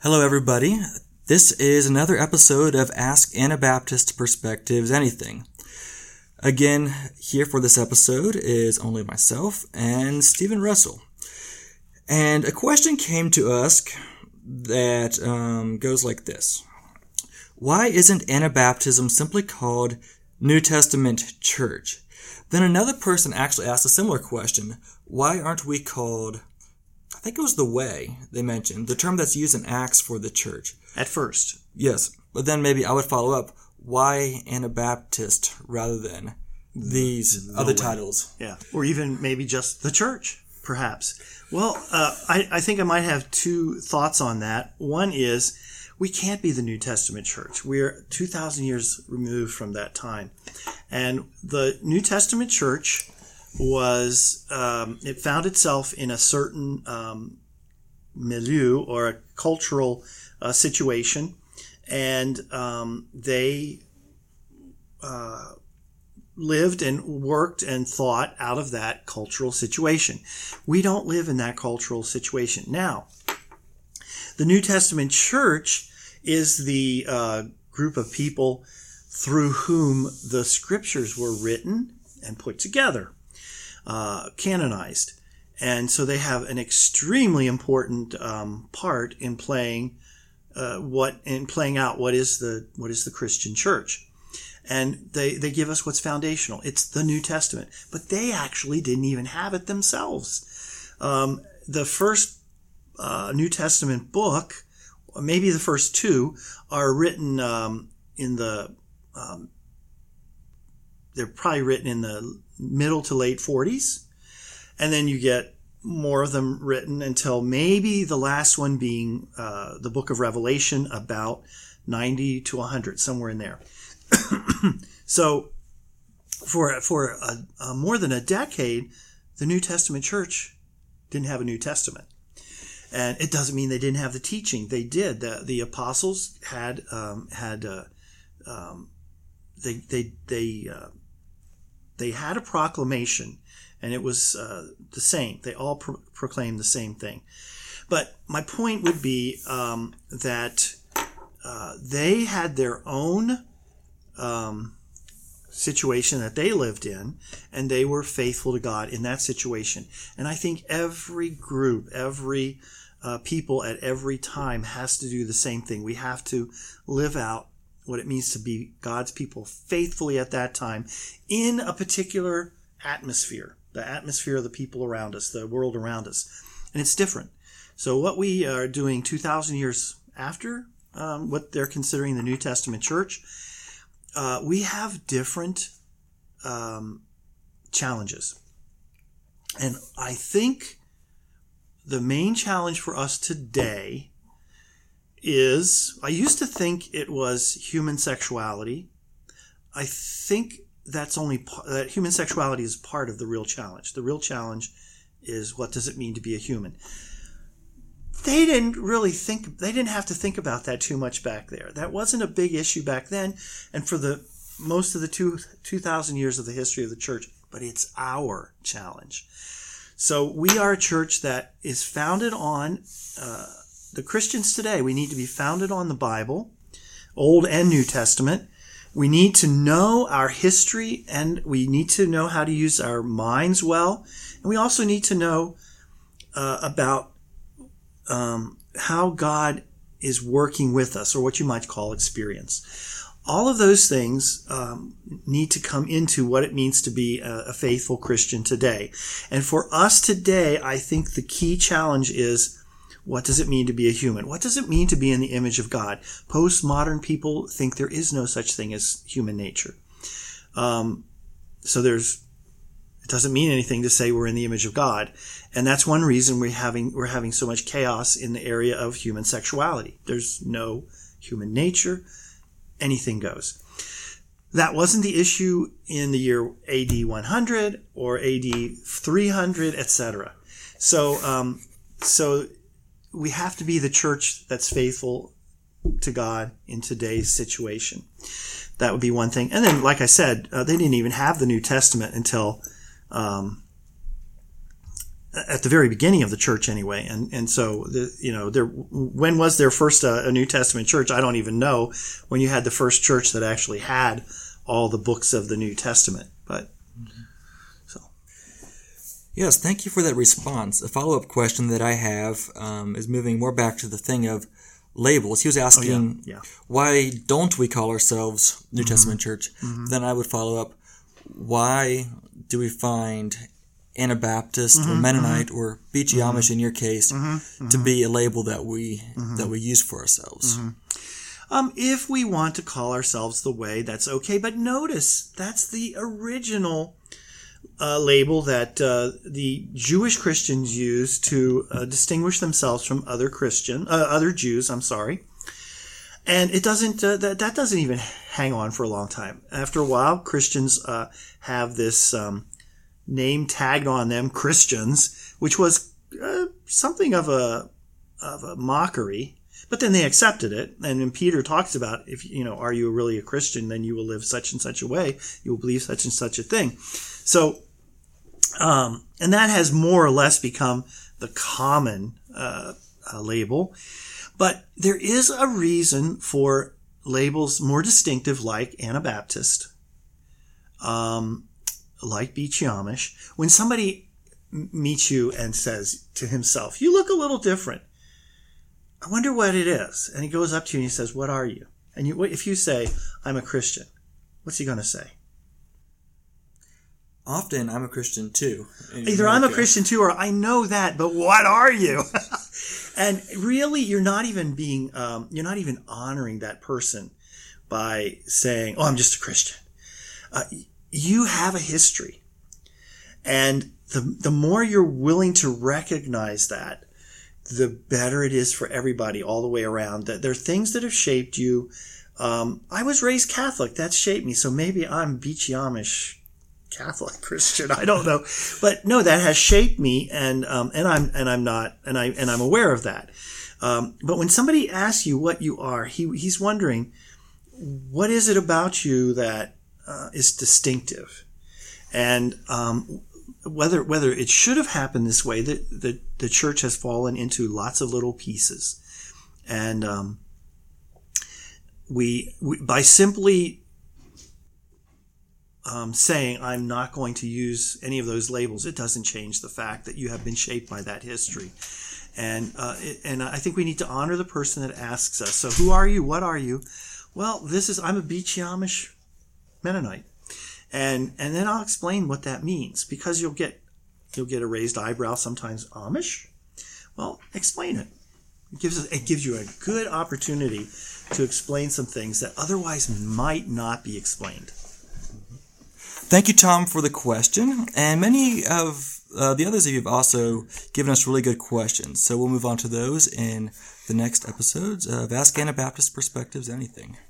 Hello, everybody. This is another episode of Ask Anabaptist Perspectives Anything. Again, here for this episode is only myself and Stephen Russell. And a question came to us that goes like this. Why isn't Anabaptism simply called New Testament Church? Then another person actually asked a similar question. Why aren't we called, I think it was the Way they mentioned, the term that's used in Acts for the church. At first. Yes, but then maybe I would follow up. Why Anabaptist rather than these other titles? Yeah, or even maybe just the church, perhaps. Well, I think I might have two thoughts on that. One is we can't be the New Testament church. We're 2,000 years removed from that time. And the New Testament church was, it found itself in a certain milieu or a cultural situation. And they lived and worked and thought out of that cultural situation. We don't live in that cultural situation. Now, the New Testament church is the group of people through whom the scriptures were written and put together, canonized. And so they have an extremely important part in playing out what is the Christian church. And they give us what's foundational. It's the New Testament. But they actually didn't even have it themselves. The first New Testament book, maybe the first two, are written they're probably written in the middle to late 40s. And then you get more of them written until maybe the last one being the book of Revelation, about 90 to 100, somewhere in there. So for more than a decade, the New Testament church didn't have a New Testament. And it doesn't mean they didn't have the teaching. They did. The apostles had they had a proclamation, and it was the same. They all proclaimed the same thing. But my point would be that they had their own situation that they lived in, and they were faithful to God in that situation. And I think every group, every people at every time has to do the same thing. We have to live out what it means to be God's people faithfully at that time in a particular atmosphere, the atmosphere of the people around us, the world around us. And it's different. So what we are doing 2,000 years after what they're considering the New Testament church, we have different challenges. And I think the main challenge for us today is, I used to think it was human sexuality. I think that human sexuality is part of the real challenge. The real challenge is, what does it mean to be a human? They didn't have to think about that too much back there. That wasn't a big issue back then, and for the most of the 2,000 years of the history of the church, but it's our challenge. So we are a church that is founded on, the Christians today, we need to be founded on the Bible, Old and New Testament. We need to know our history, and we need to know how to use our minds well. And we also need to know about how God is working with us, or what you might call experience. All of those things need to come into what it means to be a faithful Christian today. And for us today, I think the key challenge is, what does it mean to be a human? What does it mean to be in the image of God? Postmodern people think there is no such thing as human nature. It doesn't mean anything to say we're in the image of God. And that's one reason we're having so much chaos in the area of human sexuality. There's no human nature. Anything goes. That wasn't the issue in the year AD 100 or AD 300, etc. So we have to be the church that's faithful to God in today's situation. That would be one thing. And then, like I said, they didn't even have the New Testament until at the very beginning of the church anyway. And so, when was there first a New Testament church? I don't even know when you had the first church that actually had all the books of the New Testament. But so. Yes, thank you for that response. A follow-up question that I have is moving more back to the thing of labels. He was asking, why don't we call ourselves New Testament Church? Then I would follow up, why do we find Anabaptist or Mennonite or Beachy Amish in your case to be a label that we use for ourselves? If we want to call ourselves the way, that's okay. But notice that's the original label that the Jewish Christians used to distinguish themselves from other Jews. And it doesn't. That doesn't even hang on for a long time. After a while, Christians have this name tagged on them, Christians, which was something of a mockery. But then they accepted it, and then Peter talks about, if are you really a Christian? Then you will live such and such a way. You will believe such and such a thing. So, and that has more or less become the common label. But there is a reason for labels more distinctive, like Anabaptist, like Beachy Amish. When somebody meets you and says to himself, "You look a little different. I wonder what it is." And he goes up to you and he says, "What are you?" And if you say, "I'm a Christian," what's he going to say? Often, "I'm a Christian too." Either "I'm a Christian too," or "I know that, but what are you?" And really, you're not even honoring that person by saying, "Oh, I'm just a Christian." You have a history. And the more you're willing to recognize that, the better it is for everybody all the way around. That there are things that have shaped you. I was raised Catholic. That shaped me. So maybe I'm Beachy Amish Catholic Christian. I don't know. But no, that has shaped me, and I'm aware of that. But when somebody asks you what you are, he's wondering, what is it about you that is distinctive? And whether it should have happened this way, the church has fallen into lots of little pieces. And we by simply saying, "I'm not going to use any of those labels," it doesn't change the fact that you have been shaped by that history. And I think we need to honor the person that asks us, "So who are you? What are you?" Well, I'm a Beachy Amish Mennonite. And then I'll explain what that means, because you'll get a raised eyebrow sometimes. Amish? Well, explain it. It gives you a good opportunity to explain some things that otherwise might not be explained. Thank you, Tom, for the question. And many of the others of you have also given us really good questions. So we'll move on to those in the next episodes of Ask Anabaptist Perspectives Anything.